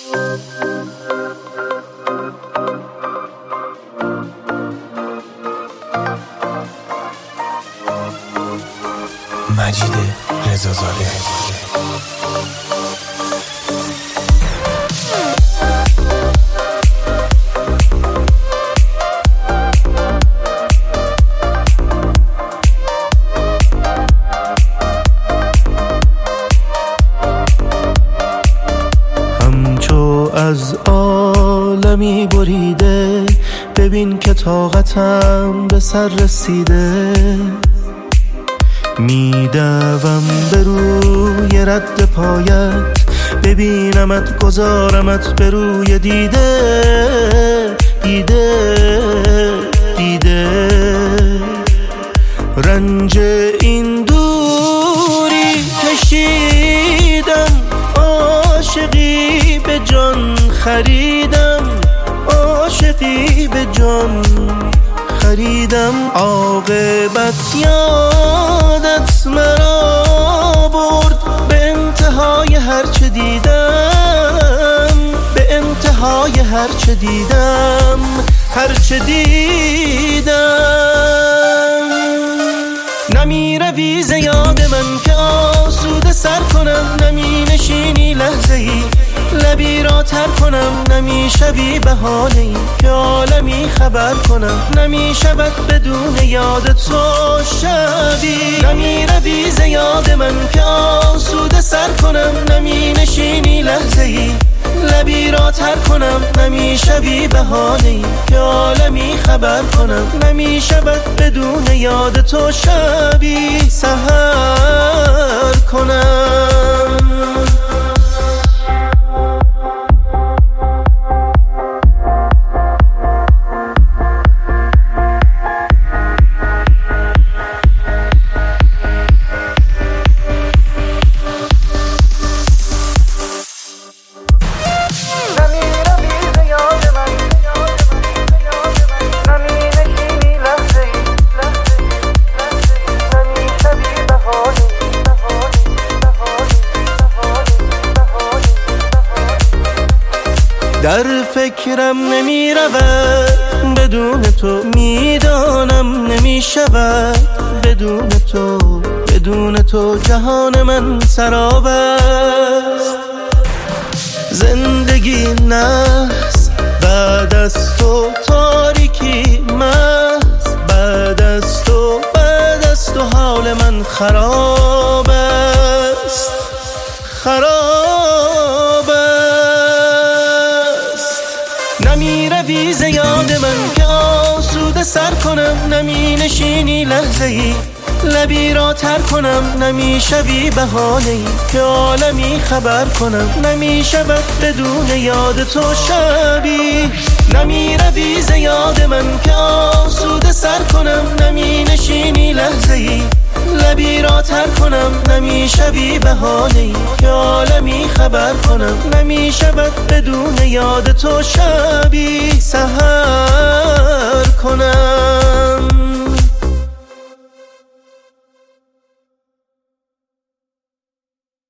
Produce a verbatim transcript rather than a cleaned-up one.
مجید رضازاده. همچو از عالمی بریده، ببین که طاقتم به سر رسیده. میدوم به روی رد پایت، ببینمت گذارمت به روی دیده. دیده دیده رنج این دوری کشیدم، عاشقی به جان خریدم، عاشقی به جان خریدم. عاقبت یادت مرا برد، به انتهای هر چه دیدم، به انتهای هر چه دیدم، هر چه دیدم. نمی روی ز یاد من که آسوده سر کنم، نمی نشینی لحظه ای لبی را تر کنم، نمی شبی بهانه ای که عالمی خبر کنم. نمی شود بدون یاد تو شبی، نمی روی ز یاد من که آسوده سر کنم، نمی نشینی لحظه ای لبی را تر کنم، نمی شبی بهانه ای که عالمی خبر کنم. نمی شود بدون یاد تو شبی سحر کنم. در فکرم نمی رود بدون تو، میدانم نمی شود بدون تو. بدون تو جهان من سراب است، زندگی نحس بعد از تو، تاریکی محض بعد از تو. بعد از تو حال من خراب است، خراب است. نمی روی ز یاد من که آسوده سر کنم، نمی نشینی لحظه ای لبی را تر کنم، نمی شبی بهانه ای که عالمی خبر کنم. نمی شود بدون یاد تو شبی، نمی روی ز یاد من که آسوده سر کنم، نمی نشینی لحظه ای لبی را تر کنم، نمی شبی بهانه ای که عالمی خبر کنم. نمی شود بدون یاد تو شبی سحر کنم.